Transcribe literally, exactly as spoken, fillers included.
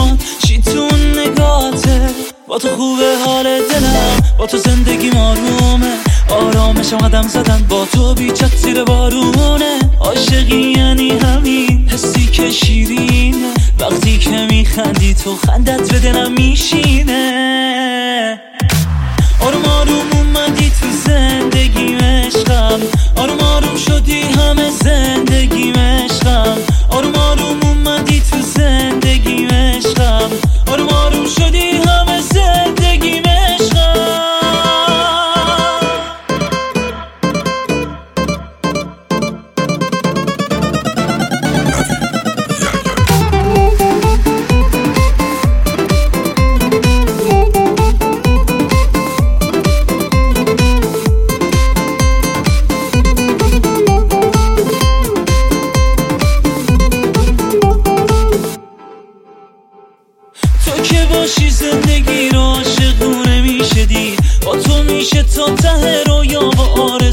میاد چی تو اون نگاته. با تو خوبه حال دلم، با تو زندگی آرومه، آرامشم قدم زدن با تو بیچت زیر بارونه. عاشقی یعنی همین حسی که شیرینه، وقتی که میخندی تو خندت به دلم میشینه. آروم آروم اومدی تو زندگی عشقم، آروم آروم شدی همه زندگی عشقم. آروم آروم اومدی تو زندگی عشقم، آروم آروم شدی همه زندگی عشقم. تو که باشی زندگی رو عاشقونه میشه دید، با تو میشه تا ته رویا و آره